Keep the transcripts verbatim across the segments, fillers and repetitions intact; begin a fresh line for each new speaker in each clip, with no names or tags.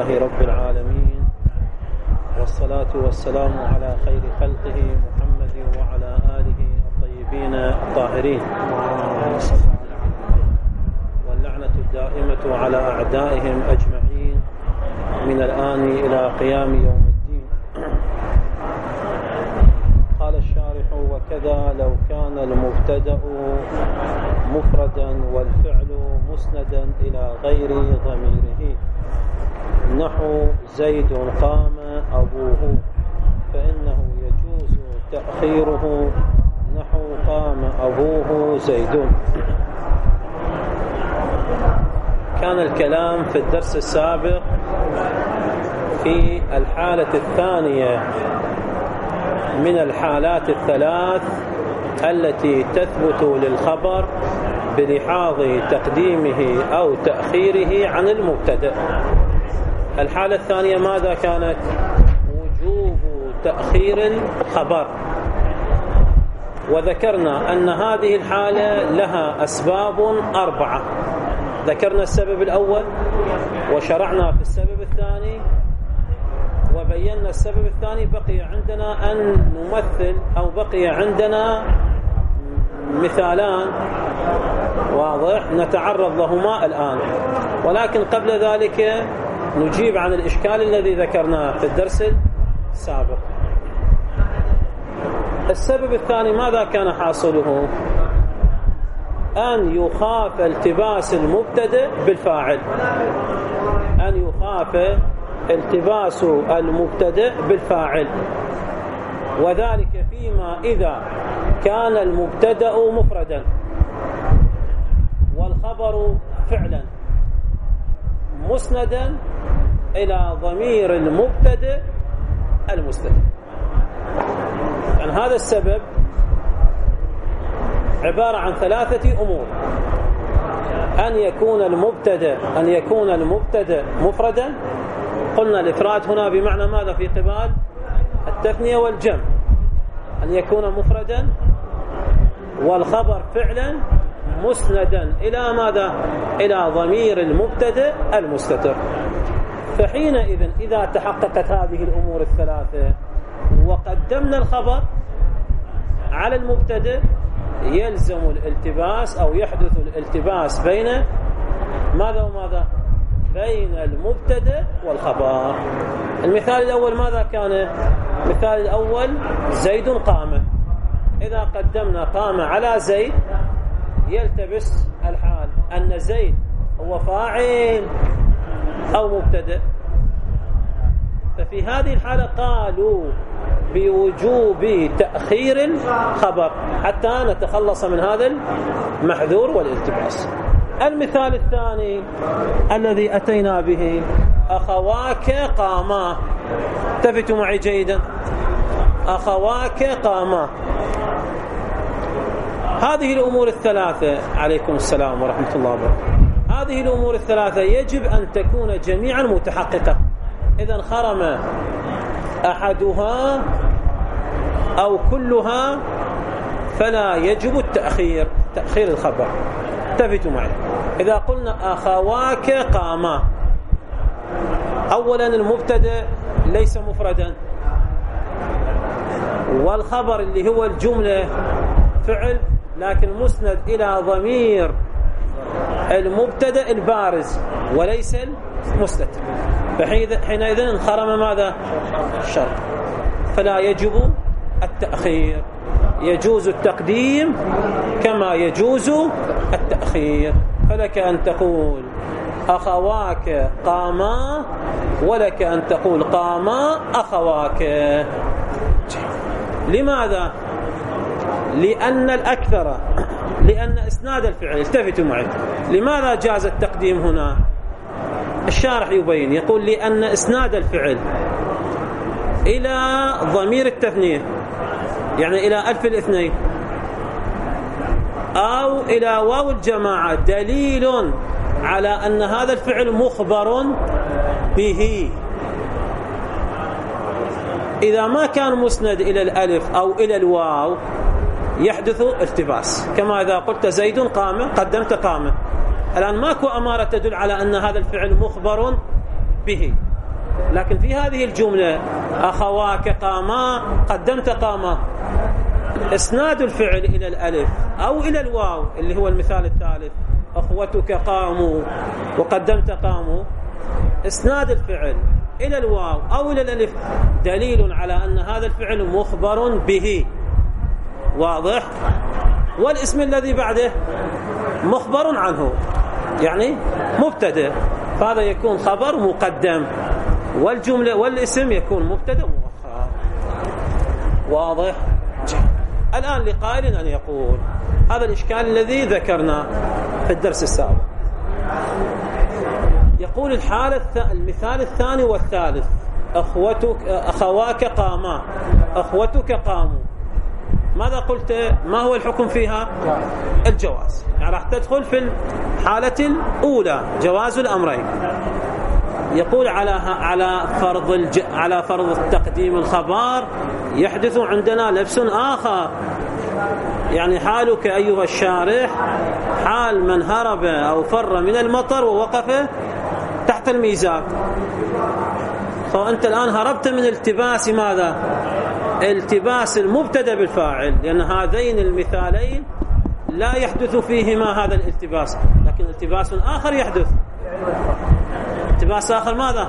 لله رب العالمين، والصلاة والسلام على خير خلقه محمد وعلى آله الطيبين الطاهرين، واللعنة الدائمة على أعدائهم أجمعين من الآن إلى قيام يوم الدين. قال الشارح: وكذا لو كان المبتدأ مفردا والفعل مسندا إلى غير ضميره، نحو زيد قام أبوه، فإنه يجوز تأخيره نحو قام أبوه زيد. كان الكلام في الدرس السابق في الحالة الثانية من الحالات الثلاث التي تثبت للخبر بلحاظ تقديمه أو تأخيره عن المبتدأ. الحالة الثانية ماذا كانت؟ وجوب تأخير الخبر، وذكرنا أن هذه الحالة لها أسباب أربعة. ذكرنا السبب الأول وشرعنا في السبب الثاني وبينا السبب الثاني. بقي عندنا أن نمثل أو بقي عندنا مثالان واضح نتعرض لهما الآن، ولكن قبل ذلك نجيب عن الإشكال الذي ذكرناه في الدرس السابق. السبب الثاني ماذا كان حاصله؟ أن يخاف التباس المبتدأ بالفاعل، أن يخاف التباس المبتدأ بالفاعل، وذلك فيما إذا كان المبتدأ مفردا والخبر فعلا مسندا إلى ضمير المبتدأ المستتر. يعني هذا السبب عبارة عن ثلاثة أمور: أن يكون المبتدأ أن يكون المبتدأ مفردا. قلنا الإفراد هنا بمعنى ماذا في قبال التثنية والجمع؟ أن يكون مفردا والخبر فعلا مسندا إلى ماذا؟ إلى ضمير المبتدأ المستتر. فحينئذ إذا تحققت هذه الأمور الثلاثة وقدمنا الخبر على المبتدأ، يلزم الالتباس أو يحدث الالتباس بين ماذا وماذا؟ بين المبتدأ والخبر. المثال الأول ماذا كان؟ المثال الأول زيد قام. إذا قدمنا قام على زيد يلتبس الحال أن زيد هو فاعل أو مبتدأ. ففي هذه الحالة قالوا بوجوب تأخير الخبر حتى نتخلص من هذا المحذور والالتباس. المثال الثاني الذي أتينا به: أخواك قاما. التفتوا معي جيدا: أخواك قاما. هذه الأمور الثلاثة، عليكم السلام ورحمة الله وبركاته، هذه الأمور الثلاثة يجب أن تكون جميعا متحققة. إذا خرم أحدها أو كلها فلا يجب التأخير تأخير الخبر. التفتوا معي: إذا قلنا أخواك قاما، أولا المبتدأ ليس مفردا، والخبر اللي هو الجملة فعل لكن مسند إلى ضمير المبتدأ البارز وليس المستتر، فحينئذ انخرم ماذا؟ الشرط، فلا يجب التأخير، يجوز التقديم كما يجوز التأخير. فلك أن تقول أخواك قاما، ولك أن تقول قاما أخواك. لماذا؟ لأن الأكثر لأن إسناد الفعل. التفتوا معي: لماذا جاز التقديم هنا؟ الشارح يبين يقول: لأن إسناد الفعل إلى ضمير التثنية، يعني إلى ألف الاثنين أو إلى واو الجماعة، دليل على أن هذا الفعل مخبر به. إذا ما كان مسند إلى الألف أو إلى الواو يحدث التباس، كما إذا قلت زيد قام قدمت قام. الآن ماكو أمارة تدل على أن هذا الفعل مخبر به، لكن في هذه الجملة أخواك قاما قدمت قاما، إسناد الفعل إلى الألف أو إلى الواو اللي هو المثال الثالث، أخوتك قاموا وقدمت قاموا، إسناد الفعل إلى الواو أو إلى الألف دليل على أن هذا الفعل مخبر به، واضح؟ والاسم الذي بعده مخبر عنه يعني مبتدأ، فهذا يكون خبر مقدم، والجملة والاسم يكون مبتدأ مؤخر، واضح؟ الآن لقائل أن يقول هذا الإشكال الذي ذكرنا في الدرس السابق. يقول الحالة المثال الثاني والثالث، أخوتك أخواك قاما، أخوتك قاموا، ماذا قلت؟ ما هو الحكم فيها؟ الجواز، يعني راح تدخل في الحالة الأولى جواز الأمرين. يقول على على فرض الج... على فرض تقديم الخبر يحدث عندنا لبس آخر، يعني حالك أيها الشارح حال من هرب أو فر من المطر ووقف تحت الميزاب، فأنت الآن هربت من التباس ماذا؟ التباس المبتدأ بالفاعل، لأن هذين المثالين لا يحدث فيهما هذا الالتباس، لكن التباس آخر يحدث. التباس آخر ماذا؟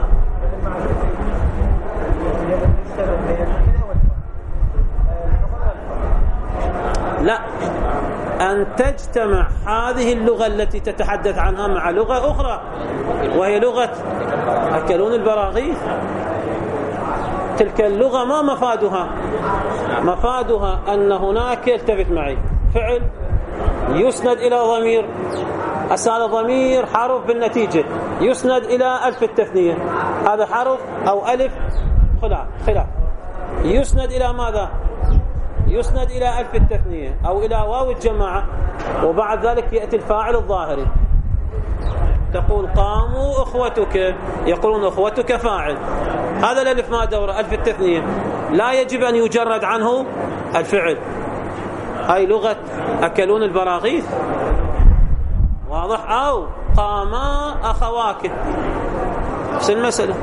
لا، أن تجتمع هذه اللغة التي تتحدث عنها مع لغة أخرى، وهي لغة أكلون البراغيث. تلك اللغة ما مفادها؟ مفادها أن هناك، التفت معي، فعل يسند إلى ضمير، أسال ضمير حرف بالنتيجة يسند إلى ألف التثنية، هذا حرف أو ألف خلاف خلاف، يسند إلى ماذا؟ يسند إلى ألف التثنية أو إلى واو الجماعة، وبعد ذلك يأتي الفاعل الظاهري. تقول قاموا أخوتك، يقولون أخوتك فاعل، هذا الألف ما دوره ألف التثنية، لا يجب أن يجرد عنه الفعل، هاي لغة أكلون البراغيث، واضح؟ أو قاما أخواك، نفس المسألة.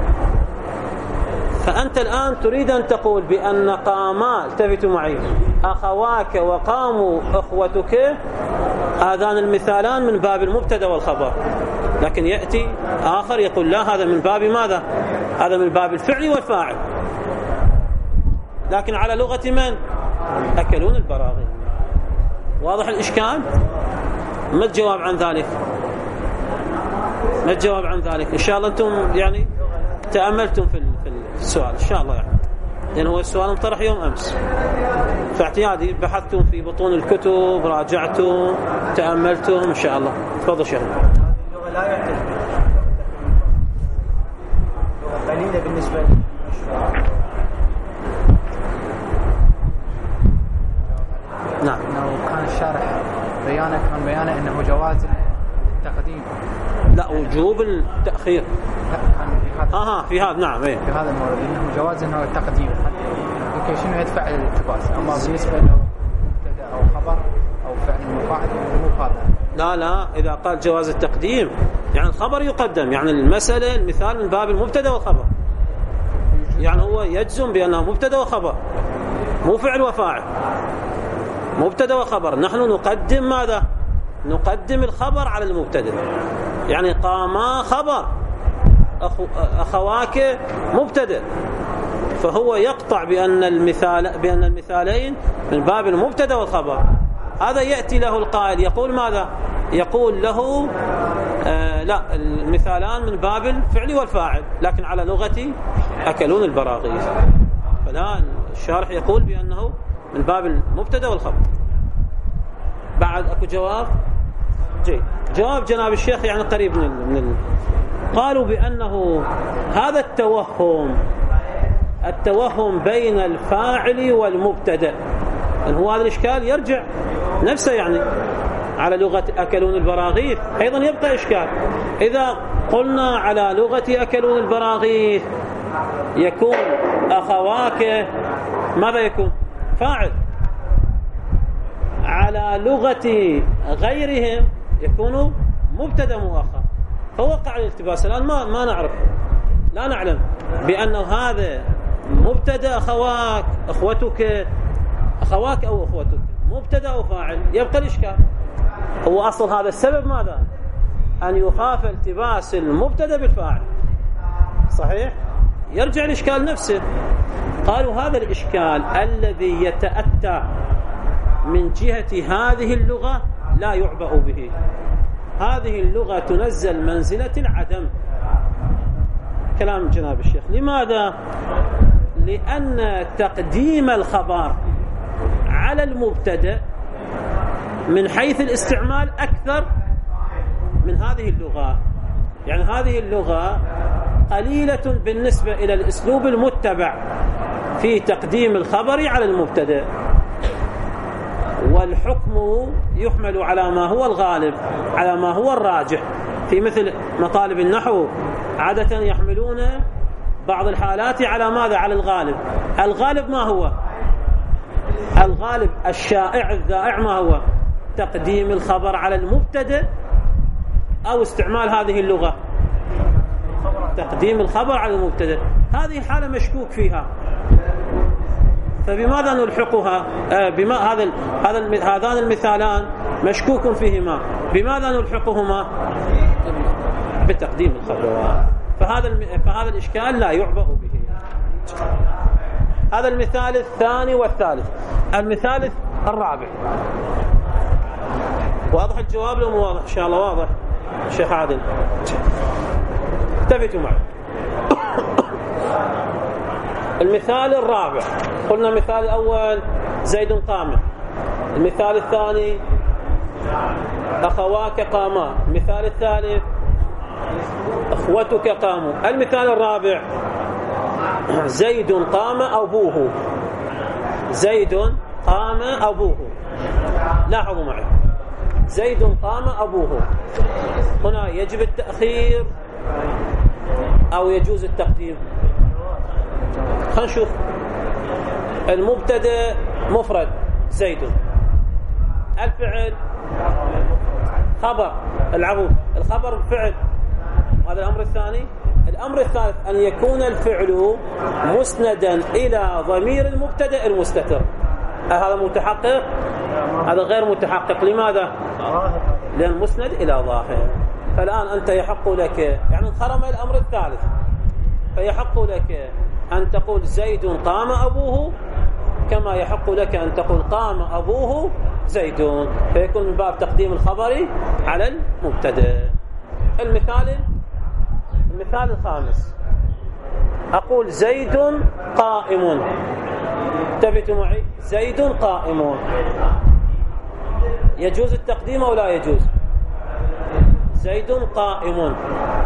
فأنت الآن تريد أن تقول بأن قاما، التفتوا معي، أخواك وقاموا أخوتك، هذان المثالان من باب المبتدا والخبر، لكن يأتي آخر يقول لا، هذا من باب ماذا؟ هذا من باب الفعل والفاعل، لكن على لغة من؟ أكلون البراغيث. واضح الإشكال؟ ما الجواب عن ذلك؟ ما الجواب عن ذلك؟ إن شاء الله أنتم يعني تأملتم في السؤال إن شاء الله، يعني لأن هو السؤال انطرح يوم أمس، فاعتيادي بحثتم في بطون الكتب، راجعتم، تأملتم إن شاء الله. تفضل شيخ.
اللغة لا يعترف قليلة بالنسبة لي.
نعم.
إنه كان الشارح بيانه كان بيانه إنه جواز التقديم،
لا وجوب التأخير.
لا كان في هذا
آها في هذا نعم إيه.
في هذا المورد إنه جواز إنه التقديم حتى شنو يدفع الالتباس، أما بالنسبة له مبتدأ أو خبر أو فعل مفاعل مو هذا.
لا لا، إذا قال جواز التقديم يعني الخبر يقدم، يعني المسألة المثال من باب المبتدأ والخبر، يعني هو يجزم بأنه مبتدأ وخبر مو فعل وفاعل، مبتدأ وخبر. نحن نقدم ماذا؟ نقدم الخبر على المبتدأ، يعني قاما خبر، أخو أخواك مبتدأ، فهو يقطع بأن المثال بأن المثالين من باب المبتدأ والخبر. هذا يأتي له القائل يقول ماذا؟ يقول له آه لا، المثالان من باب الفعل والفاعل، لكن على لغة أكلون البراغيث. فلا، الشارح يقول بأنه من باب المبتدأ والخبر. بعد أكو جواب جيد. جواب جناب الشيخ يعني قريب من من ال... قالوا بأنه هذا التوهم التوهم بين الفاعل والمبتدأ، إن هو هذا الإشكال يرجع نفسه يعني على لغة أكلون البراغيث، أيضا يبقى إشكال. إذا قلنا على لغة أكلون البراغيث يكون أخواك ماذا يكون؟ فاعل. على لغة غيرهم يكون مبتدا مؤخر، فوقع الالتباس. الآن ما ما نعرف لا نعلم بأنه هذا مبتدأ أخواك أخوتك أخواك أو أخوتك مبتدأ أو فاعل، يبقى الإشكال. هو أصل هذا السبب ماذا؟ أن يخاف التباس المبتدأ بالفاعل، صحيح؟ يرجع الإشكال نفسه. قالوا هذا الإشكال الذي يتأتى من جهة هذه اللغة لا يعبأ به. هذه اللغة تنزل منزلة العدم. كلام جناب الشيخ. لماذا؟ لأن تقديم الخبر على المبتدأ من حيث الاستعمال أكثر من هذه اللغة. يعني هذه اللغة قليلة بالنسبة إلى الأسلوب المتبع في تقديم الخبر على المبتدأ، والحكم يحمل على ما هو الغالب، على ما هو الراجح. في مثل مطالب النحو عادة يحملون بعض الحالات على ماذا؟ على الغالب. الغالب ما هو؟ الغالب الشائع الذائع ما هو؟ تقديم الخبر على المبتدأ أو استعمال هذه اللغة تقديم الخبر على المبتدأ. هذه الحالة مشكوك فيها، فبماذا نلحقها؟ آه بما هذا هذا هذان المثالان مشكوك فيهما، بماذا نلحقهما؟ بتقديم الخبر. فهذا فهذا الإشكال لا يعبأ به. هذا المثال الثاني والثالث. المثال الرابع واضح الجواب لو مو واضح؟ إن شاء الله واضح. الشيخ عادل التفتوا معي. المثال الرابع قلنا المثال الأول زيد قام، المثال الثاني أخواك قاما، المثال الثالث أخوتك قاموا، المثال الرابع زيد قام أبوه. زيد قام أبوه. لاحظوا معي، زيد قام أبوه. هنا يجب التأخير أو يجوز التقديم؟ خلينا نشوف. المبتدأ مفرد زيد، الفعل خبر، العفو الخبر فعل، هذا الأمر الثاني. الأمر الثالث أن يكون الفعل مسندا إلى ضمير المبتدأ المستتر. هذا متحقق؟ هذا غير متحقق. لماذا؟ لأن مسند إلى ظاهر. فالآن أنت يحق لك، يعني انخرم الأمر الثالث، فيحق لك أن تقول زيد قام أبوه، كما يحق لك أن تقول قام أبوه زيد، فيكون من باب تقديم الخبر على المبتدأ. المثال المثال الخامس أقول زيد قائم. انتبهوا معي، زيد قائم. يجوز التقديم أو لا يجوز؟ زيد قائم.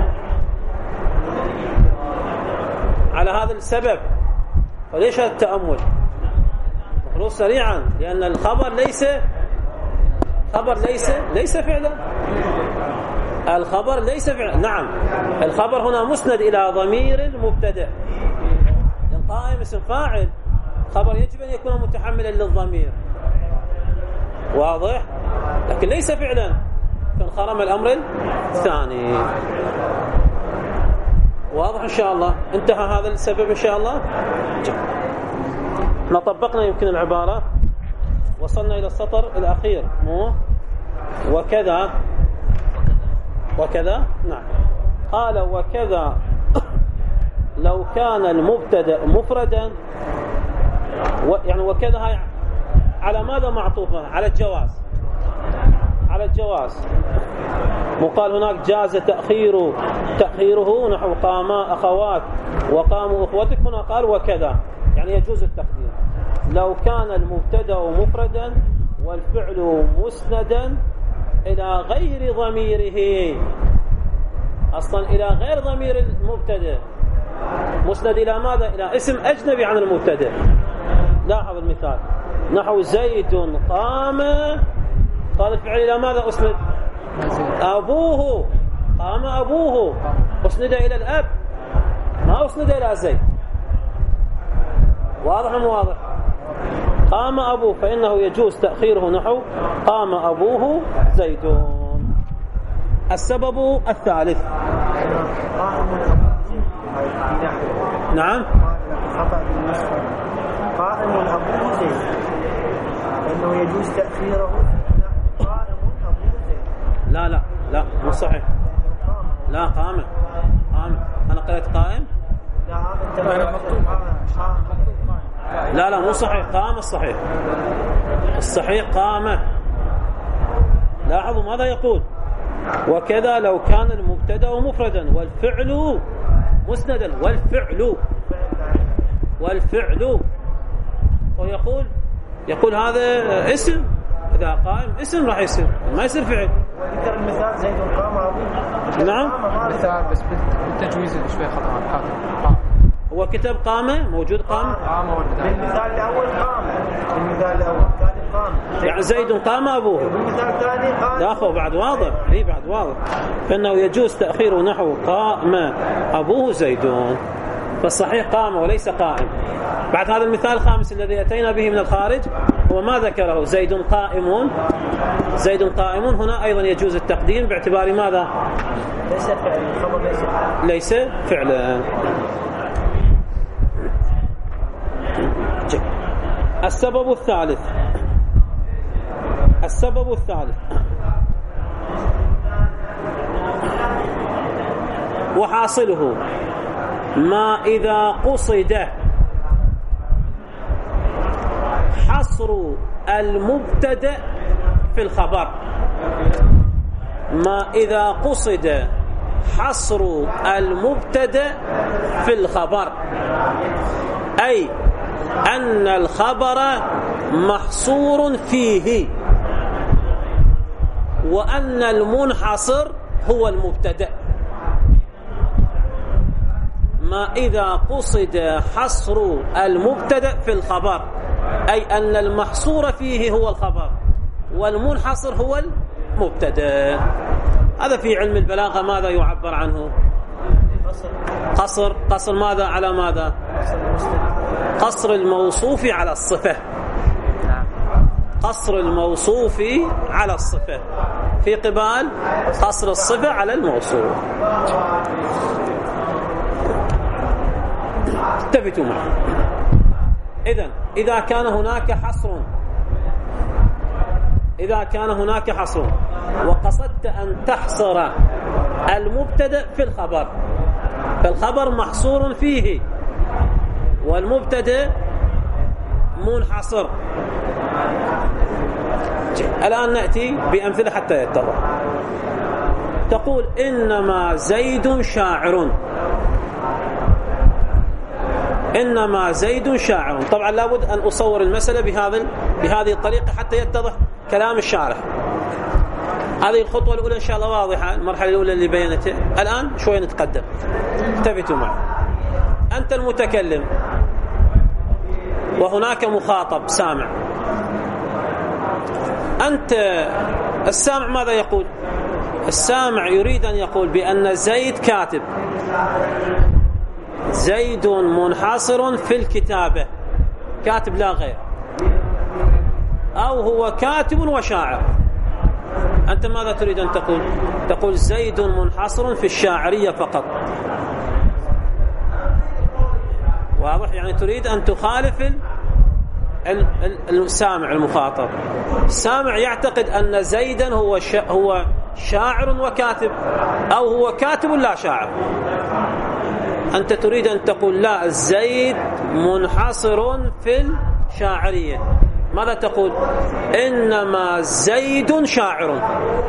على هذا السبب. وليش هذا التأمل؟ خلوص سريعا، لأن الخبر ليس خبر ليس ليس فعلا. الخبر ليس فعلا. نعم، الخبر هنا مسند إلى ضمير المبتدأ، لأن قائم اسم فاعل، خبر يجب أن يكون متحملا للضمير، واضح؟ لكن ليس فعلا، فانخرم الأمر الثاني. واضح إن شاء الله؟ انتهى هذا السبب إن شاء الله. احنا طبقنا يمكن العبارة، وصلنا إلى السطر الأخير. مو وكذا وكذا. نعم. قال وكذا لو كان المبتدأ مفردا، يعني وكذا هاي على ماذا معطوفة؟ على الجواز، على الجواز. وقال هناك جاز تأخير تأخيره نحو قاما أخوات وقاموا أخوتك. هنا قال وكذا، يعني يجوز التقدير لو كان المبتدأ مفردا والفعل مسندا إلى غير ضميره. أصلا إلى غير ضمير المبتدأ، مسند إلى ماذا؟ إلى اسم أجنبي عن المبتدأ. لاحظ المثال نحو زيد قام، قال الفعل إلى ماذا أسند؟ أبوه. قام أبوه، أسند إلى الأب، ما أسند إلى زيد. واضح أم واضح؟ قام أبوه، فإنه يجوز تأخيره نحو قام أبوه زيد. السبب الثالث نعم
خطأ بالنسبة قائم أبوه زيد لأنه يجوز تأخيره قائم أبوه زيد.
لا لا لا مو صحيح. لا قامة قامة أنا قرأت قائم. لا لا مو صحيح. قام الصحيح الصحيح قامة. لاحظوا ماذا يقول وكذا لو كان المبتدا مفردا والفعل مسندا والفعل والفعل ويقول يقول هذا اسم إذا قائم اسم راح يصير ما يصير فعل.
وذكر المثال زيد قام أبوه.
نعم
مثال بس بالتجويز شوي خطأ.
هو كتب قامة موجود قام
قام
بالمثال الأول قام بالمثال الأول كاتب قام
يعني زيد قام أبوه.
بالمثال الثاني قام.
لا أخو بعد واضح. إيه بعد واضح فإنه يجوز تأخير نحو قام أبوه زيدون فالصحيح قام وليس قائم. بعد هذا المثال الخامس الذي أتينا به من الخارج هو ما ذكره زيد قائمون. زيد قائمون هنا أيضا يجوز التقديم باعتبار ماذا
ليس فعل الخبر ليس فعل.
ليس فعلا. السبب الثالث السبب الثالث وحاصله ما إذا قصد حصر المبتدأ في الخبر. ما إذا قصد حصر المبتدأ في الخبر أي أن الخبر محصور فيه وأن المنحصر هو المبتدأ. ما إذا قصد حصر المبتدأ في الخبر أي أن المحصور فيه هو الخبر والمنحصر هو المبتدأ. هذا في علم البلاغة ماذا يعبر عنه؟ قصر. قصر ماذا على ماذا؟ قصر الموصوف على الصفة. قصر الموصوف على الصفة في قبال قصر الصفة على الموصوف. التفتوا معي. إذن إذا كان هناك حصر إذا كان هناك حصر وقصدت أن تحصر المبتدأ في الخبر فالخبر محصور فيه والمبتدأ منحصر. الآن نأتي بأمثلة حتى يتضح. تقول إنما زيد شاعر. إنما زيد شاعر. طبعا لابد أن أصور المسألة بهذا بهذه الطريقة حتى يتضح كلام الشارح. هذه الخطوة الأولى إن شاء الله واضحة. المرحلة الأولى اللي بينتها. الآن شوي نتقدم. التفتوا معي. أنت المتكلم وهناك مخاطب سامع. أنت السامع ماذا يقول؟ السامع يريد أن يقول بأن زيد كاتب. زيد منحصر في الكتابة كاتب لا غير أو هو كاتب وشاعر. أنت ماذا تريد أن تقول؟ تقول زيد منحصر في الشاعرية فقط. واضح؟ يعني تريد أن تخالف السامع المخاطب. السامع يعتقد أن زيدا هو هو شاعر وكاتب أو هو كاتب لا شاعر. أنت تريد أن تقول لا زيد منحصر في الشاعرية. ماذا تقول؟ إنما زيد شاعر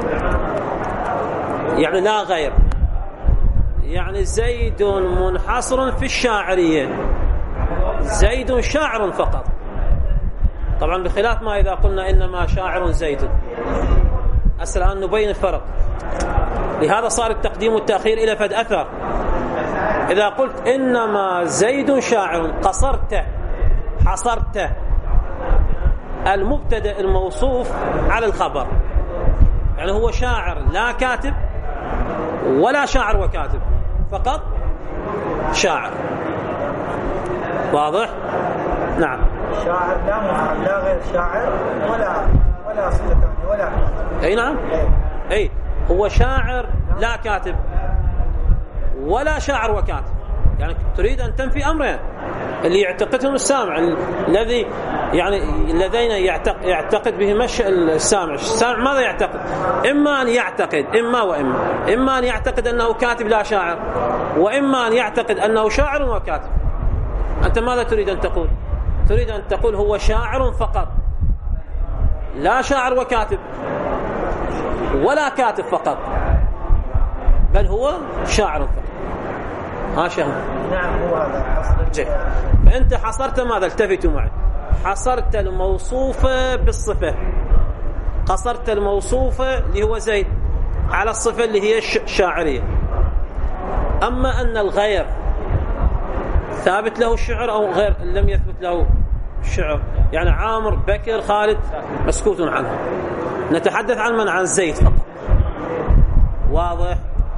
يعني لا غير. يعني زيد منحصر في الشاعرية زيد شاعر فقط. طبعا بخلاف ما إذا قلنا إنما شاعر زيد. الآن نبين الفرق. لهذا صار التقديم والتأخير إلى فد أثر. إذا قلت إنما زيد شاعر قصرت حصرت المبتدأ الموصوف على الخبر. يعني هو شاعر لا كاتب ولا شاعر وكاتب فقط شاعر. واضح؟ نعم.
شاعر لا مفعل لا غير شاعر ولا ولا صفة ثانية ولا.
أي نعم. أي هو شاعر لا كاتب ولا شاعر وكاتب. يعني تريد أن تنفي أمرين اللي يعتقدهم السامع، الذي يعني الذين يعتقد, يعتقد بهما السامع. السامع ماذا يعتقد؟ إما أن يعتقد إما وإما إما أن يعتقد أنه كاتب لا شاعر، وإما أن يعتقد أنه شاعر وكاتب. أنت ماذا تريد أن تقول؟ تريد أن تقول هو شاعر فقط، لا شاعر وكاتب، ولا كاتب فقط، بل هو شاعر فقط. ها شهم؟
نعم هو هذا.
فأنت حصرت ماذا؟ التفتوا معي. حصرت الموصوفة بالصفة، قصرت الموصوفة اللي هو زيد على الصفة اللي هي الشاعرية. أما أن الغير ثابت له الشعر أو غير لم يثبت له الشعر، يعني عامر بكر خالد مسكوت عنه، نتحدث عن من؟ عن زيد فقط. واضح؟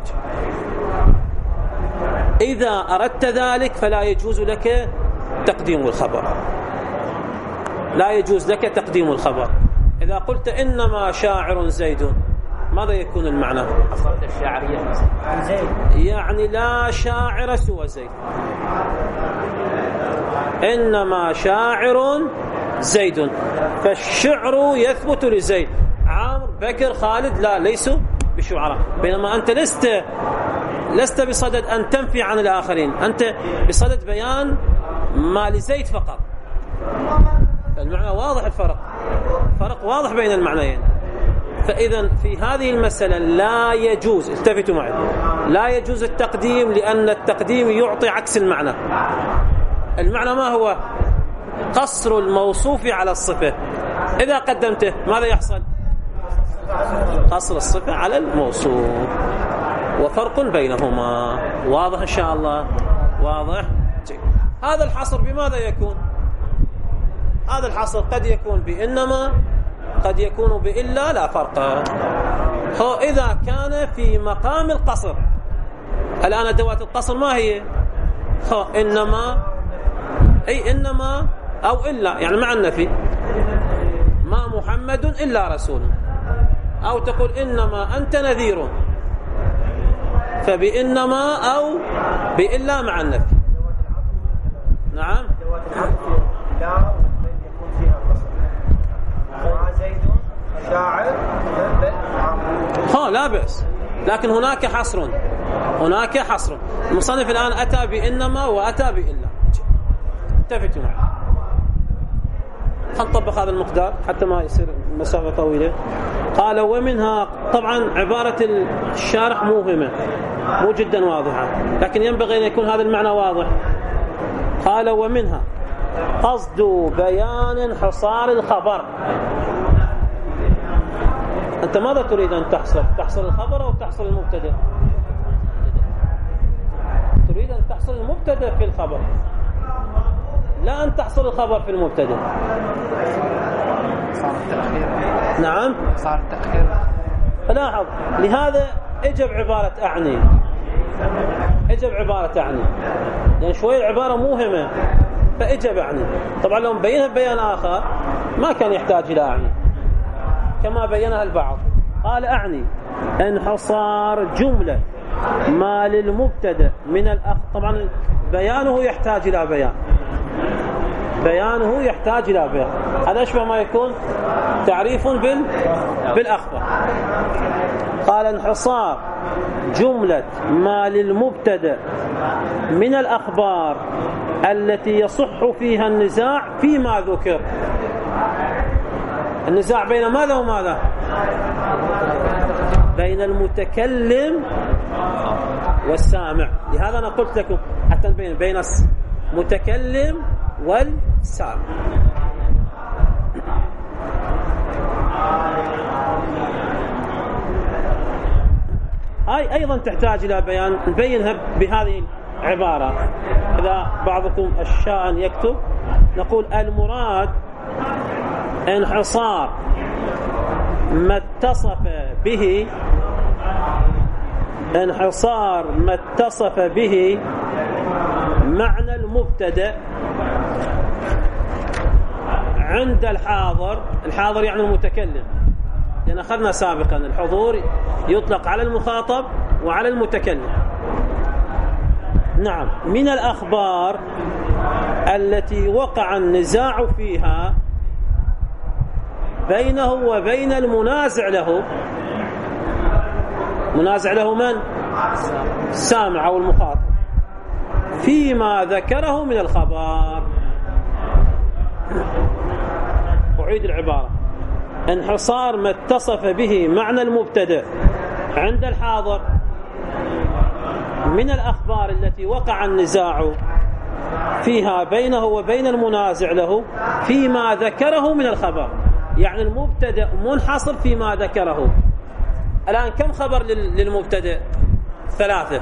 إذا أردت ذلك فلا يجوز لك تقديم الخبر، لا يجوز لك تقديم الخبر. إذا قلت إنما شاعر زيد ماذا يكون المعنى؟
حصلت الشاعرية
زيد،
يعني لا شاعر سوى زيد، إنما شاعر زيد، فالشعر يثبت لزيد. عامر بكر خالد لا، ليسوا بشعراء. بينما أنت لست لست بصدد أن تنفي عن الآخرين، أنت بصدد بيان ما لزيد فقط. المعنى واضح، الفرق فرق واضح بين المعنيين. فإذا في هذه المسألة لا يجوز، التفتوا معي، لا يجوز التقديم، لأن التقديم يعطي عكس المعنى. المعنى ما هو؟ قصر الموصوف على الصفة. إذا قدمته ماذا يحصل؟ قصر الصفة على الموصوف، وفرق بينهما. واضح إن شاء الله؟ واضح. هذا الحصر بماذا يكون؟ هذا الحصر قد يكون بإنما، قد يكون بإلا، لا فرق. هو إذا كان في مقام القصر. الآن أدوات القصر ما هي؟ هو إنما، أي إنما أو إلا، يعني مع النفي، ما محمد إلا رسول، أو تقول إنما أنت نذير، فبإنما أو بإلا مع النفي. نعم.
لا يكون فيها قصر. ما زيد شاعر
ها لا بأس، لكن هناك حصر، هناك حصر. المصنف الآن أتى بإنما وأتى بإلا. اتفتوا معي. خلينا نطبق هذا المقدار حتى ما يصير مسافة طويلة. قال ومنها، طبعا عبارة الشارح موهمة مو جدا واضحة، لكن ينبغي أن يكون هذا المعنى واضح. قال ومنها قصد بيان حصار الخبر. أنت ماذا تريد أن تحصر؟ تحصر الخبر أو تحصر المبتدأ؟ تريد أن تحصر المبتدأ في الخبر، لا أن تحصر الخبر في المبتدأ.
صار التأخير.
نعم
صار التأخير.
لاحظ، لهذا اجب عبارة أعني، اجب عبارة أعني، لأن شوية العبارة موهمة، فاجب أعني. طبعا لو مبينها ببيان آخر ما كان يحتاج إلى أعني كما بينها البعض. قال أعني انحصار جملة ما للمبتدأ من الأخ. طبعا بيانه يحتاج إلى بيان، بيانه يحتاج إلى بيان. هذا أشبه ما يكون تعريف بال بالأخبار. قال انحصار جملة ما للمبتدأ من الأخبار التي يصح فيها النزاع فيما ذكر. النزاع بين ماذا وماذا؟ بين المتكلم والسامع. لهذا أنا قلت لكم حتى بين بين المتكلم والسامع. هاي أيضا تحتاج إلى بيان، نبينها بهذه العبارة. إذا بعضكم الشاء أن يكتب، نقول المراد انحصار ما اتصف به، انحصار ما اتصف به معنى المبتدأ عند الحاضر. الحاضر يعني المتكلم، لأن أخذنا سابقا الحضور يطلق على المخاطب وعلى المتكلم. نعم من الأخبار التي وقع النزاع فيها بينه وبين المنازع له. منازع له من؟ السامع أو المخاطب، فيما ذكره من الخبر. أعيد العبارة: انحصار ما اتصف به معنى المبتدأ عند الحاضر من الأخبار التي وقع النزاع فيها بينه وبين المنازع له فيما ذكره من الخبر. يعني المبتدأ منحصر فيما ذكره. الآن كم خبر للمبتدأ؟ ثلاثة: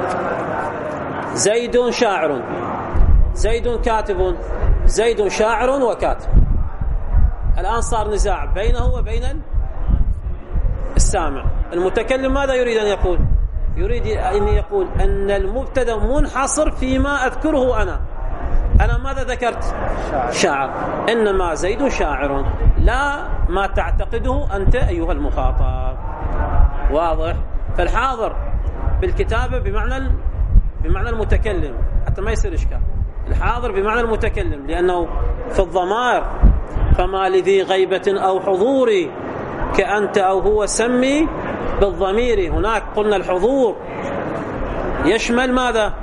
زيد شاعر، زيد كاتب، زيد شاعر وكاتب. الآن صار نزاع بينه وبين السامع. المتكلم ماذا يريد أن يقول؟ يريد أن يقول أن المبتدأ منحصر فيما أذكره أنا. أنا ماذا ذكرت؟ شاعر. إنما زيد شاعر، لا ما تعتقده أنت أيها المخاطب. واضح؟ فالحاضر بالكتابة بمعنى بمعنى المتكلم حتى ما يصير إشكال. الحاضر بمعنى المتكلم، لأنه في الضمائر: فما لذي غيبة أو حضور كأنت أو هو سمي بالضمير. هناك قلنا الحضور يشمل ماذا؟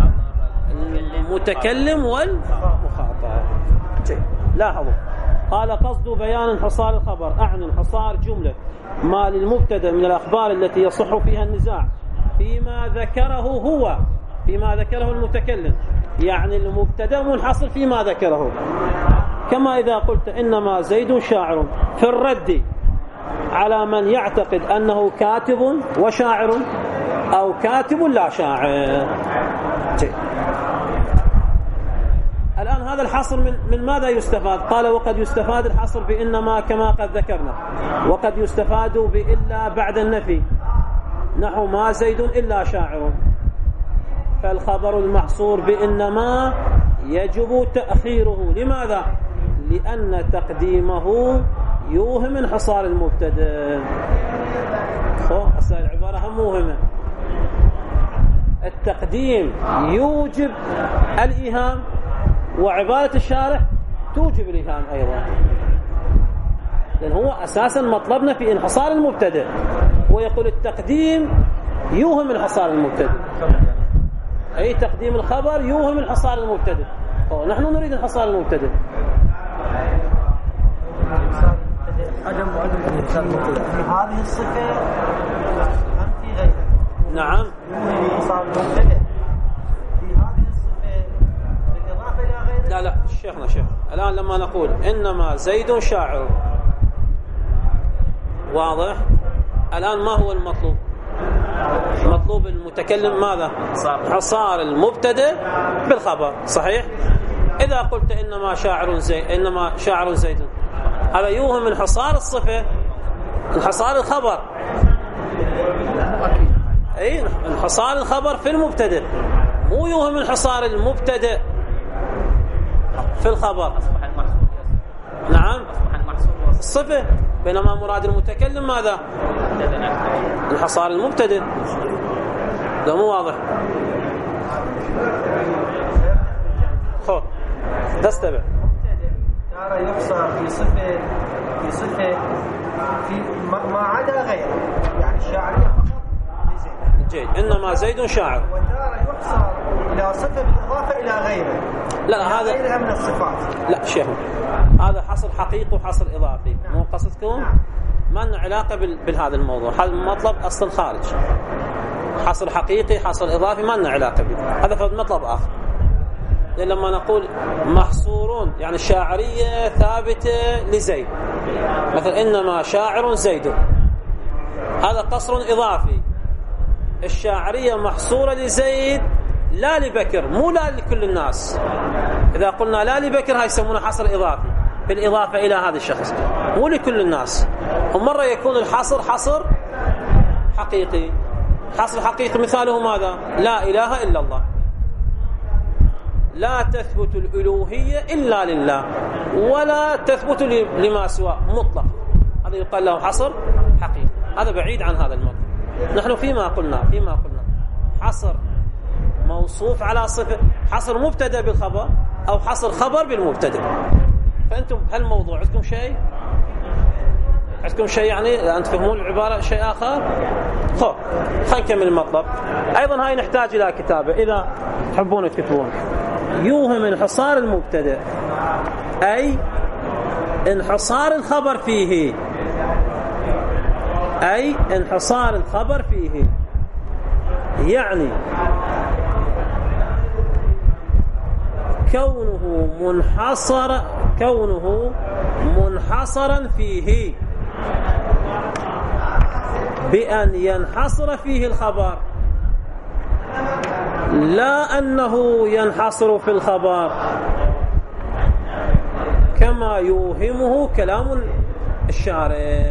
المتكلم والمخاطب. لاحظوا، قال: قصد بيان انحصار الخبر أعني انحصار جملة ما للمبتدأ من الأخبار التي يصح فيها النزاع فيما ذكره هو، فيما ذكره المتكلم. يعني المبتدأ منحصر فيما ذكره، كما إذا قلت إنما زيد شاعر في الرد على من يعتقد أنه كاتب وشاعر أو كاتب لا شاعر. الآن هذا الحصر من, من ماذا يستفاد؟ قال: وقد يستفاد الحصر بإنما كما قد ذكرنا، وقد يستفاد بإلا بعد النفي، نحو ما زيد إلا شاعر. فالخبر المحصور بإنما يجب تأخيره. لماذا؟ لأن تقديمه يوهم انحصار المبتدأ. العبارة هم موهمة. التقديم يوجب الإيهام، وعبارة الشارح توجب الإيهام أيضا، لأن هو أساسا مطلبنا في انحصار المبتدأ، ويقول التقديم يوهم انحصار المبتدأ، أي تقديم الخبر يوهم انحصار المبتدأ. نحن نريد انحصار المبتدأ.
عدم وعدم هذه الصفة أم في غيرها؟
نعم.
انحصار المبتدأ في هذه الصفة بالإضافة إلى غيرها؟
لا لا شيخنا شيخ، الآن لما نقول إنما زيد شاعر، واضح؟ الآن ما هو المطلوب؟ مطلوب المتكلم ماذا؟ حصار المبتدأ بالخبر، صحيح؟ إذا قلت إنما شاعر زيد، إنما شاعر زيد، هذا يوهم انحصار الصفة، انحصار الخبر. أي انحصار الخبر في المبتدأ، مو يوهم انحصار المبتدأ في الخبر. نعم الصفة، بينما مراد المتكلم ماذا؟ انحصار المبتدأ. ده مو واضح. خذ تستبع.
ترى يحصر في صفة في صفة في ما عدا غيره، يعني الشاعرية فقط.
جيد. إنما زيد شاعر.
وترى يحصر إلى صفة بالإضافة إلى غيره.
لا هذا
غيرها من الصفات.
لا شيخ، هذا حصر حقيقي وحصر إضافي. مو قصدكم؟ ما لنا علاقة بهذا الموضوع، هذا المطلب أصلا خارج. حصر حقيقي حصر إضافي ما لنا علاقة به، هذا فرد مطلب آخر. لأن لما نقول محصورون يعني الشاعرية ثابتة لزيد، مثلا إنما شاعر زيد، هذا قصر إضافي. الشاعرية محصورة لزيد لا لبكر، مو لا لكل الناس. إذا قلنا لا لبكر هاي يسمونه حصر إضافي، بالإضافة إلى هذا الشخص، مو لكل الناس. ومرة يكون الحصر حصر حقيقي. حصر حقيقي مثاله ماذا؟ لا إله إلا الله، لا تثبت الألوهية إلا لله ولا تثبت لما سواه مطلق، هذا يقال له حصر حقيقي. هذا بعيد عن هذا الموضوع. نحن فيما قلنا فيما قلنا حصر موصوف على صفة، حصر مبتدأ بالخبر أو حصر خبر بالمبتدأ. فأنتم بهالموضوع عندكم شيء عندكم شيء يعني أن تفهمون العبارة شيء آخر؟ خب خلينا نكمل المطلب. أيضا هاي نحتاج إلى كتابة إذا تحبون تكتبون. يوهم انحصار المبتدأ أي انحصار الخبر فيه، أي انحصار الخبر فيه، يعني كونه منحصر كونه منحصرا فيه بأن ينحصر فيه الخبر، لا أنه ينحصر في الخبر كما يوهمه كلام الشارع.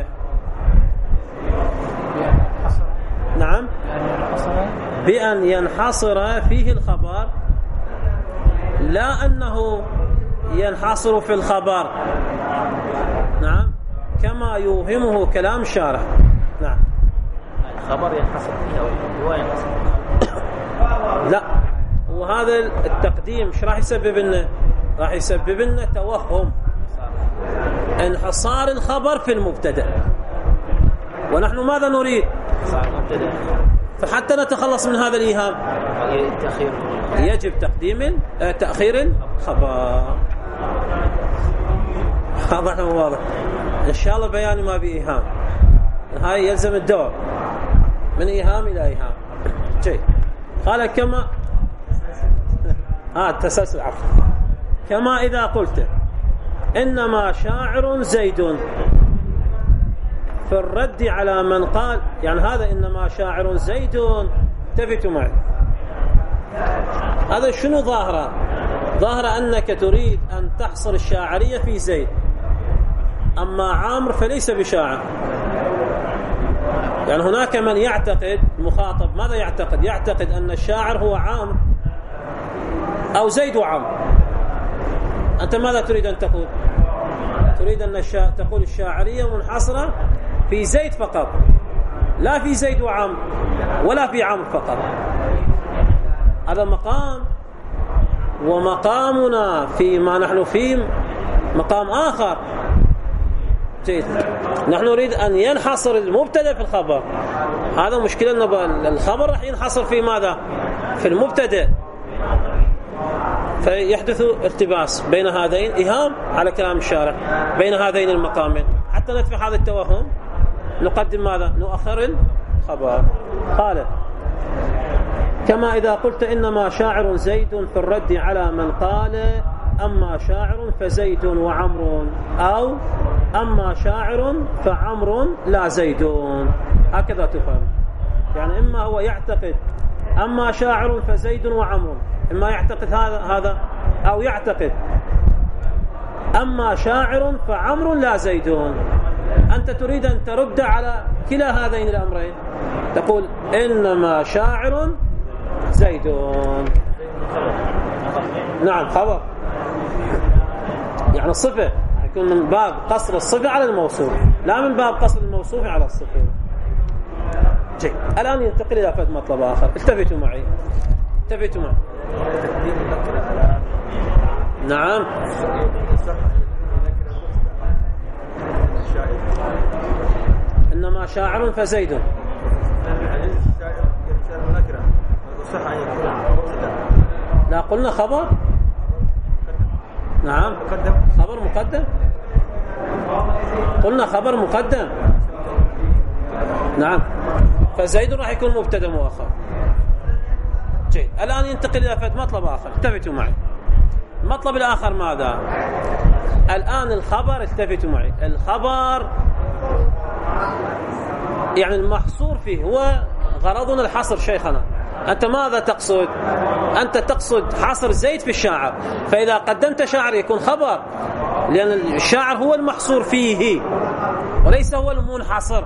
نعم، بأن ينحصر فيه الخبر لا أنه ينحصر في الخبر، نعم، كما يوهمه كلام الشارع. نعم،
الخبر ينحصر فيه أو الرواية ينحصر
لا، وهذا التقديم ايش راح يسبب لنا؟ راح يسبب لنا توهم انحصار الخبر في المبتدأ، ونحن ماذا نريد؟ فحتى نتخلص من هذا الإيهام يجب تقديم تأخير الخبر. واضح واضح إن شاء الله بياني ما بإيهام. هاي يلزم الدور من إيهام إلى إيهام. جيد. قال كما آه التسلسل عفوا كما إذا قلت إنما شاعر زيد في الرد على من قال، يعني هذا إنما شاعر زيد التفتوا معي، هذا شنو ظاهرة؟ ظاهرة أنك تريد أن تحصر الشاعرية في زيد، أما عامر فليس بشاعر. يعني هناك من يعتقد المخاطب ماذا يعتقد؟ يعتقد أن الشاعر هو عامر أو زيد وعمر. أنت ماذا تريد أن تقول؟ تريد أن الشا... تقول الشاعرية منحصرة في زيد فقط، لا في زيد وعمر ولا في عمر فقط. هذا مقام، ومقامنا فيما نحن فيه مقام آخر. جيد. نحن نريد أن ينحصر المبتدأ في الخبر. هذا مشكلة، الخبر راح ينحصر في ماذا؟ في المبتدأ، فيحدث التباس بين هذين، إيهام على كلام الشارع بين هذين المقامين. حتى ندفع هذا التوهم نقدم ماذا؟ نؤخر الخبر. قال كما إذا قلت إنما شاعر زيد في الرد على من قال أما شاعر فزيد وعمر، أو أما شاعر فعمر لا زيد. هكذا تفهم. يعني إما هو يعتقد أما شاعر فزيد وعمر، إما يعتقد هذا هذا أو يعتقد أما شاعر فعمر لا زيد. أنت تريد أن ترد على كلا هذين الأمرين، تقول إنما شاعر زيد. نعم، خبر يعني الصفة يكون من باب قصر الصفة على الموصوف، لا من باب قصر الموصوف على الصفة. جيد. الآن ينتقل إلى فد مطلب آخر. التفتوا معي التفتوا معي نعم. إنما شاعر فزيد. لا، قلنا خبر. نعم، خبر مقدم. قلنا خبر مقدم. نعم، فزيد راح يكون مبتدا مؤخر. جيد. الآن ينتقل إلى فد مطلب آخر. التفتوا معي. المطلب الآخر ماذا؟ الآن الخبر، التفتوا معي، الخبر يعني المحصور فيه هو غرضنا الحصر. شيخنا أنت ماذا تقصد؟ أنت تقصد حصر زيد في الشاعر، فإذا قدمت شاعر يكون خبر، لأن الشاعر هو المحصور فيه وليس هو المنحصر.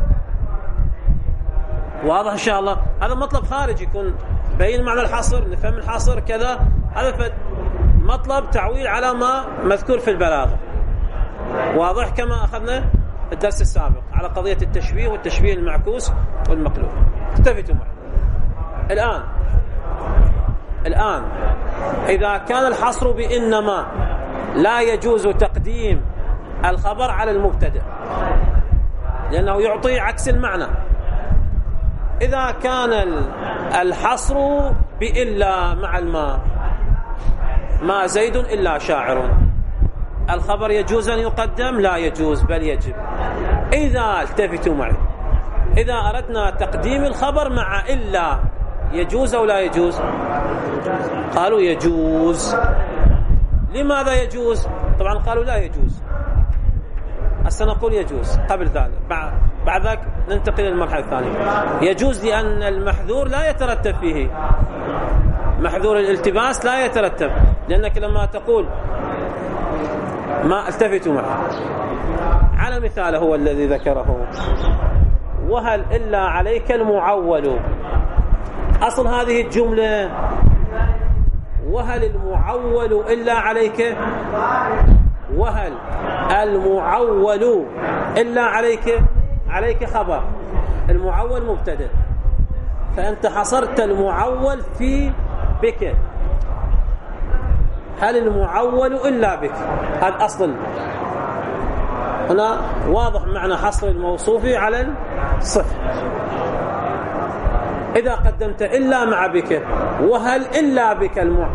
واضح إن شاء الله؟ هذا مطلب خارجي يكون بين معنى الحصر، نفهم الحصر كذا. هذا مطلب تعويل على ما مذكور في البلاغة. واضح؟ كما أخذنا الدرس السابق على قضية التشبيه والتشبيه المعكوس والمقلوب. التفتوا معي. الآن الآن إذا كان الحصر بإنما لا يجوز تقديم الخبر على المبتدأ لأنه يعطي عكس المعنى. إذا كان الحصر بإلا مع الماء ما زيد إلا شاعر، الخبر يجوز أن يقدم؟ لا يجوز بل يجب. إذا التفتوا معي، إذا أردنا تقديم الخبر مع إلا يجوز أو لا يجوز؟ قالوا يجوز. لماذا يجوز؟ طبعا قالوا لا يجوز، هسه نقول يجوز قبل ذلك، بعد ذلك ننتقل للمرحلة الثانية. يجوز لأن المحذور لا يترتب فيه، محذور الالتباس لا يترتب، لأنك لما تقول ما التفتوا معي على مثال هو الذي ذكره، وهل إلا عليك المعول، أصل هذه الجملة وهل المعول إلا عليك، وهل المعول إلا عليك، عليك خبر، المعول مبتدأ، فأنت حصرت المعول في بك، هل المعول إلا بك، هذا أصل. هنا واضح معنى حصر الموصوف على الصفة. إذا قدمت إلا مع بك، وهل إلا بك المعول،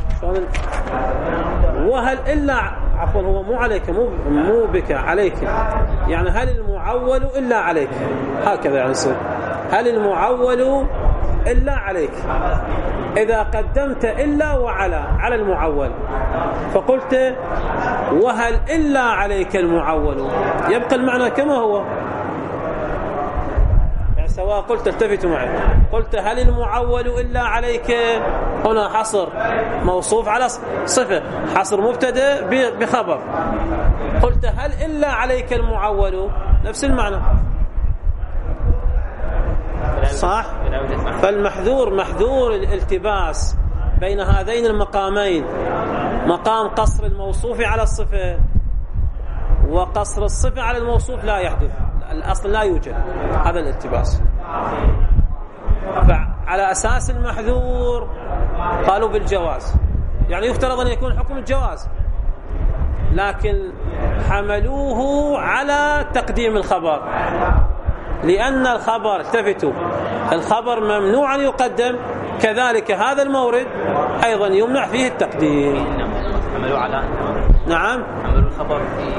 وهل إلا عفوا هو مو عليك، مو مو بك، عليك، يعني هل المعول إلا عليك، هكذا يعني يصير هل المعول إلا عليك. إذا قدمت إلا وعلى على المعول فقلت وهل إلا عليك المعول، يبقى المعنى كما هو. يعني سواء قلت التفتوا معي، قلت هل المعول إلا عليك، هنا حصر موصوف على صفة، حصر مبتدأ بخبر، قلت هل إلا عليك المعول، نفس المعنى صح. فالمحذور محذور الالتباس بين هذين المقامين، مقام قصر الموصوف على الصفة وقصر الصفة على الموصوف لا يحدث، الأصل لا يوجد هذا الالتباس. فعلى أساس المحذور قالوا بالجواز، يعني يفترض أن يكون حكم الجواز، لكن حملوه على تقديم الخبر، لأن الخبر التفتوا الخبر ممنوع أن يقدم، كذلك هذا المورد أيضا يمنع فيه التقديم.
عملوا على
نعم
عملوا الخبر في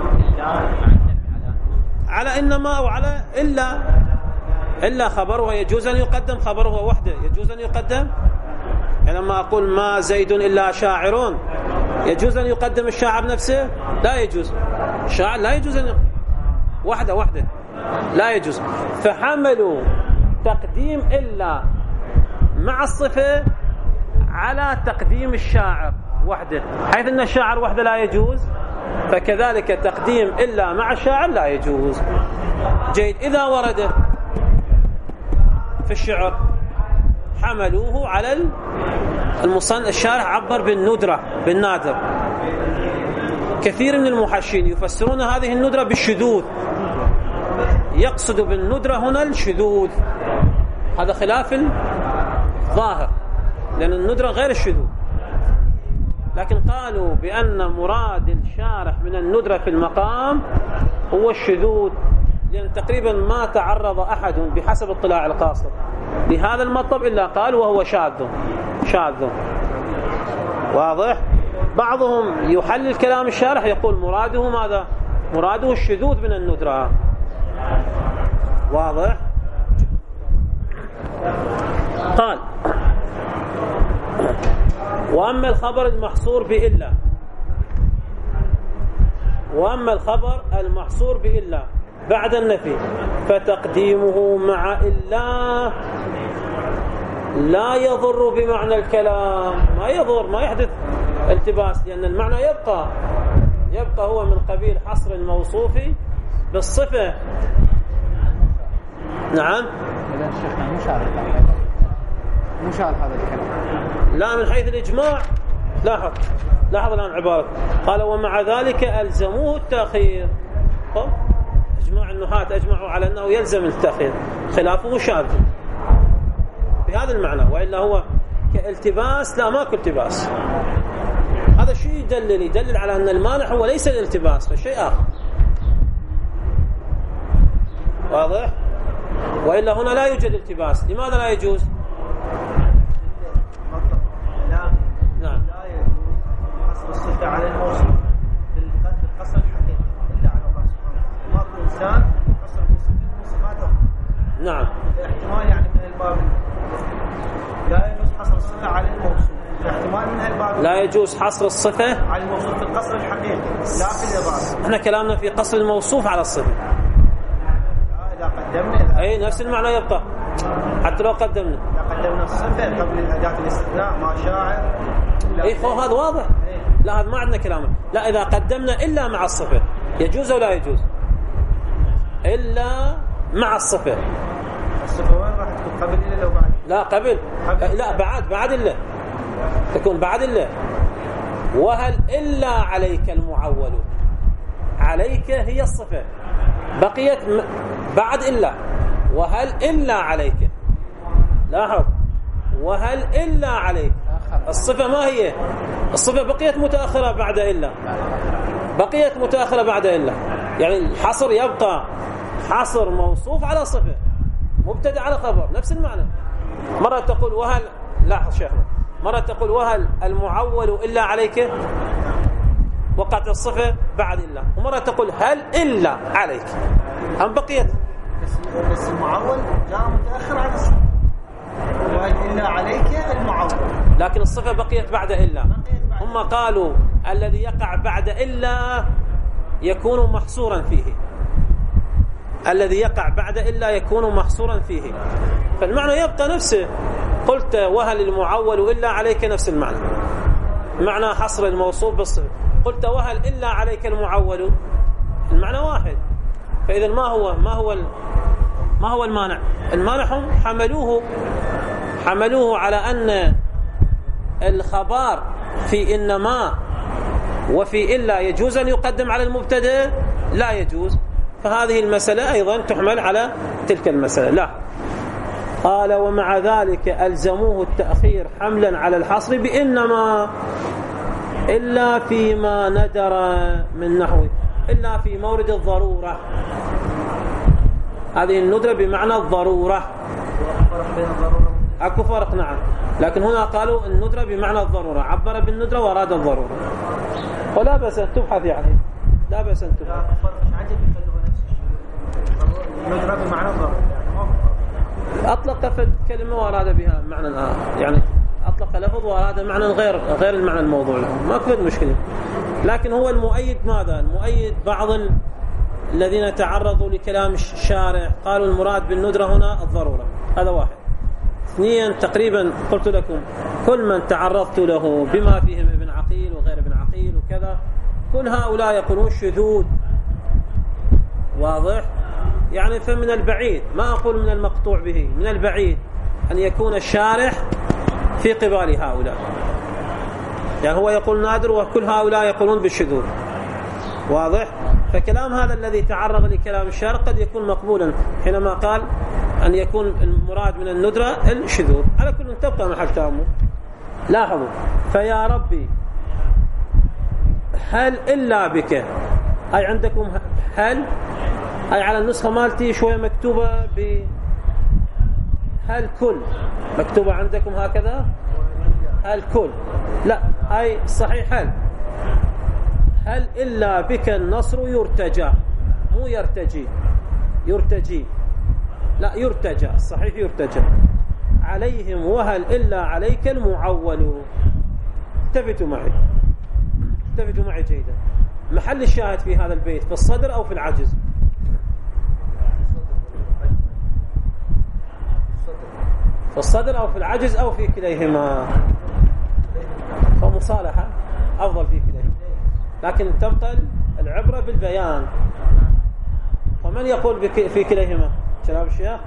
على إنما وعلى إلا، إلا خبره يجوز أن يقدم، خبره وحده يجوز أن يقدم. يعني لما أقول ما زيد إلا شاعر، يجوز أن يقدم الشاعر نفسه؟ لا يجوز، الشاعر لا يجوز أن وحده وحده لا يجوز. فحملوا تقديم إلا مع الصفة على تقديم الشاعر وحده، حيث أن الشاعر وحده لا يجوز، فكذلك تقديم إلا مع الشاعر لا يجوز. جيد. إذا ورد في الشعر حملوه على المصنف، الشارح عبر بالندرة بالنادر، كثير من المحشين يفسرون هذه الندرة بالشذوذ، يقصد بالندرة هنا الشذوذ، هذا خلاف الظاهر لأن الندرة غير الشذوذ، لكن قالوا بأن مراد الشارح من الندرة في المقام هو الشذوذ، لأن تقريبا ما تعرض أحد بحسب اطلاع القاصر لهذا المطلب إلا قال وهو شاذ شاذ. واضح؟ بعضهم يحلل كلام الشارح يقول مراده ماذا؟ مراده الشذوذ من الندرة. واضح؟ قال وأما الخبر المحصور بإلا، وأما الخبر المحصور بإلا بعد النفي فتقديمه مع إلا لا يضر بمعنى الكلام، ما يضر، ما يحدث التباس، لأن المعنى يبقى يبقى هو من قبيل حصر الموصوف بالصفة. نعم.
إذا شيخنا مو شارح مو شارح هذا الكلام،
لا من حيث الإجماع. لاحظ لاحظ الآن عبارة قال ومع ذلك ألزموه التأخير. طب إجماع النحاة أجمعوا على أنه يلزم التأخير، خلافه شاذ بهذا المعنى، وإلا هو التباس، لا ماكو التباس. هذا شيء يدلل يدلل على أن المانع هو ليس الالتباس فشيء آخر. واضح؟ وإلا هنا لا يوجد التباس. لماذا لا يجوز؟ نعم.
لا يجوز حصر الصفة على الموصوف بالقصر الحقيقي إلا على الله سبحانه وتعالى. ماكو إنسان حصر بصفات أخرى.
نعم.
احتمال يعني من الباب لا يجوز حصر الصفة على الموصوف. احتمال من الباب
لا يجوز حصر الصفة
على الموصوف في القصر الحقيقي لا في الإضافة.
احنا كلامنا في قصر الموصوف على الصفة.
إذا قدمنا
أي نفس المعنى يبقى حتى لو قدمنا.
إذا قدمنا الصفة قبل الأداة الاستثناء ما شاعر.
اي فهو هذا واضح. لا هذا ما عندنا كلامه. لا إذا قدمنا إلا مع الصفة يجوز أو لا يجوز؟ إلا مع الصفة.
الصفة وين راح تكون قبل إلا لو بعد؟
لا قبل. لا بعد بعد إلا تكون بعد إلا. وهل إلا عليك المعول. عليك هي الصفة بقيت بعد إلا. وهل إلا عليك. لاحظ وهل إلا عليك الصفة ما هي؟ الصفة بقيت متأخرة بعد إلا. بقيت متأخرة بعد إلا يعني الحصر يبقى حصر موصوف على صفة مبتدأ على خبر نفس المعنى. مرة تقول وهل لاحظ شيخنا مرة تقول وهل المعول إلا عليك وقعت الصفة بعد إلا. ومرة تقول هل إلا عليك هم بقيت
بس المعول جاء متأخر عن الصفة. وهل إلا عليك المعول
لكن الصفة بقيت بعد إلا. هم قالوا الذي يقع بعد إلا يكون محصورا فيه. الذي يقع بعد إلا يكون محصورا فيه. فالمعنى يبقى نفسه. قلت وهل المعول إلا عليك نفس المعنى معنى حصر الموصوف بالصفة. قلت وهل إلا عليك المعول المعنى واحد. فإذا ما هو ما هو ما هو المانع؟ المانع هم حملوه حملوه على أن الخبر في إنما وفي إلا يجوز أن يقدم على المبتدأ لا يجوز. فهذه المسألة أيضا تحمل على تلك المسألة. لا قال ومع ذلك ألزموه التأخير حملا على الحصر بإنما إلا فيما ندر من نحوه إلا في مورد الضرورة. هذه الندرة بمعنى الضرورة. أكو فرق نعم. لكن هنا قالوا الندرة بمعنى الضرورة عبر بالندرة وأراد الضرورة. ولا بأس أن تبحث يعني لا بأس أن تبحث.
الندرة بمعنى الضرورة
أطلق في كلمة وأراد بها معنى آخر يعني أطلق لفظ وأراد معنى غير غير المعنى الموضوع له ما كفت مشكلة. لكن هو المؤيد ماذا؟ المؤيد بعض ال... الذين تعرضوا لكلام الشارع قالوا المراد بالندرة هنا الضرورة. هذا واحد. اثنين تقريبا قلت لكم كل من تعرضت له بما فيهم ابن عقيل وغير ابن عقيل وكذا كل هؤلاء يقولون شذوذ. واضح؟ يعني فمن البعيد ما أقول من المقطوع به من البعيد أن يكون الشارح في قبال هؤلاء. يعني هو يقول نادر وكل هؤلاء يقولون بالشذوذ. واضح؟ فكلام هذا الذي تعرض لكلام الشارح قد يكون مقبولا حينما قال أن يكون المراد من الندرة الشذوذ. على كل تبقى محل تأمل. لاحظوا فيا ربي هل إلا بك أي عندكم هل أي على النسخة مالتي شوية مكتوبة ب هل كل مكتوبة عندكم هكذا هل كل لا أي صحيح هل هل إلا بك النصر يرتجى مو يرتجي يرتجي لا يرتجى صحيح يرتجى عليهم وهل إلا عليك المعول. انتبهوا معي انتبهوا معي جيدا. محل الشاهد في هذا البيت في الصدر أو في العجز؟ في الصدر أو في العجز أو في كليهما؟ فمصالحة أفضل في كليهما. لكن تبقى العبرة بالبيان. فمن يقول في كليهما؟ شباب الشيخ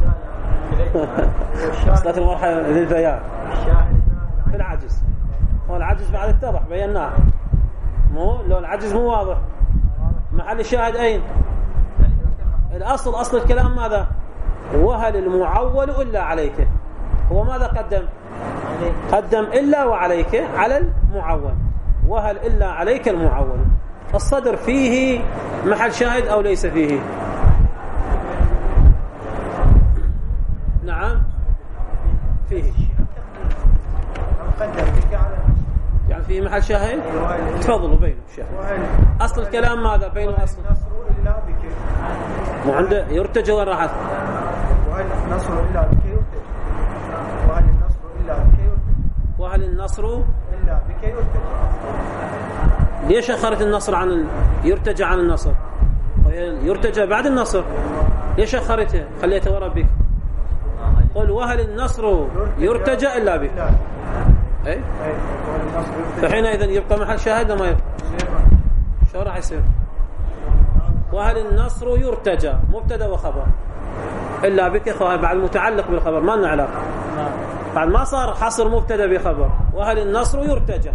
وصلت المرحلة للبيان في العجز. هو العجز بعد اتضح بيناه مو لو العجز مو واضح محل الشاهد أين؟ الأصل أصل الكلام ماذا؟ وهل المعول إلا عليك هو ماذا قدم؟ قدم إلا وعليك على المعول. وهل إلا عليك المعول؟ الصدر فيه محل شاهد أو ليس فيه؟ نعم فيه. يعني فيه محل شاهد. تفضلوا بينه شاهد. أصل الكلام ماذا بينه أصل؟ مو عنده يرتجى وين راحت؟
وهل النصر إلا بك يرتجى. وهل النصر إلا بك يرتجى.
وهل النصر
إلا بك يرتجى.
ليش أخرت النصر عن ال... يرتجى عن النصر؟ يرتجى بعد النصر. ليش أخرتها؟ خليتها ورا بك. قل وهل النصر يرتجى إلا بك. أي؟ فحينئذ يبقى محل شاهد ما يبقى. شو راح يصير؟ وهل النصر يرتجى مبتدا وخبر إلا بك بعد متعلق بالخبر ما لنا علاقة. بعد ما صار حصر مبتدا بخبر. وهل النصر يرتجى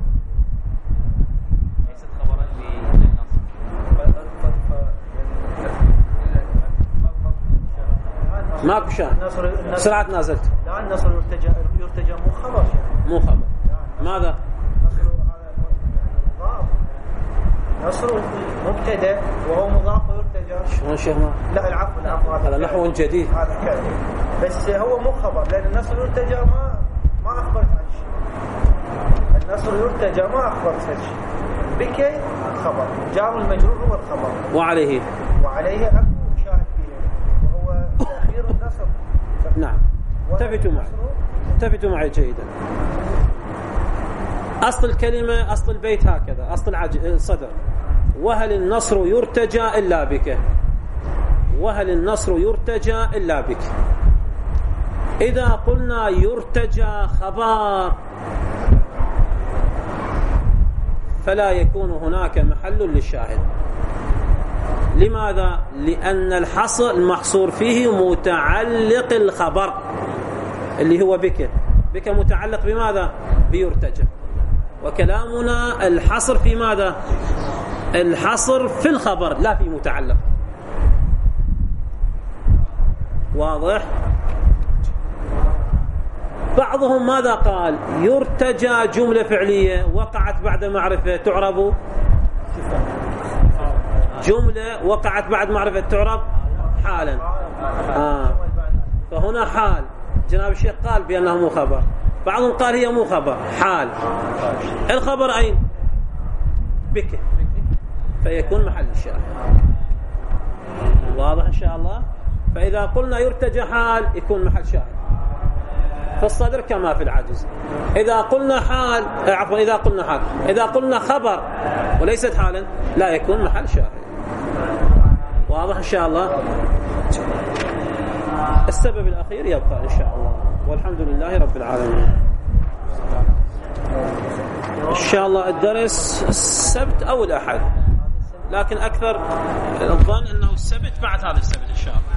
ليست خبرا للنصر.
ماكو شاهد. بسرعة نازلت.
لا النصر يرتجى يرتجى مو خبر.
مو خبر. ماذا؟
نصر مبتدا وهو مضاف ويرتجى.
شلون شيخ ما؟
لا العفو العفو
هذا نحو جديد.
هذا كلام. بس هو مو خبر لأن النصر يرتجى ما ما أخبرت عن شيء. النصر يرتجى ما أخبرت عن شيء. بكي خبر. جار المجرور هو الخبر.
وعليه.
وعليه أكو شاهد فيه وهو تأخير النصر.
نعم. التفتوا معي. التفتوا معي جيدا. أصل الكلمة أصل البيت هكذا. أصل الصدر. وهل النصر يرتجى إلا بك. وهل النصر يرتجى إلا بك. إذا قلنا يرتجى خبر فلا يكون هناك محل للشاهد. لماذا؟ لأن الحصر المحصور فيه متعلق الخبر اللي هو بك. بك متعلق بماذا؟ بيرتجى. وكلامنا الحصر في ماذا؟ الحصر في الخبر لا في متعلق. واضح؟ بعضهم ماذا قال؟ يرتجى جملة فعلية وقعت بعد معرفة تعرب جملة وقعت بعد معرفة تعرب حالا. آه. فهنا حال. جناب الشيخ قال بأنه مو خبر. بعضهم قال هي مو خبر حال. الخبر أين؟ بك. فيكون محل الشاهد. واضح إن شاء الله. فإذا قلنا يرتجى حال يكون محل شاهد في الصدر كما في العجز. إذا قلنا حال عفوا إذا قلنا حال إذا قلنا خبر وليست حالا لا يكون محل شاهد. واضح إن شاء الله. السبب الأخير يبقى إن شاء الله والحمد لله رب العالمين. إن شاء الله الدرس السبت أو الأحد لكن أكثر الظن أنه السبت بعد هذا السبت إن شاء الله.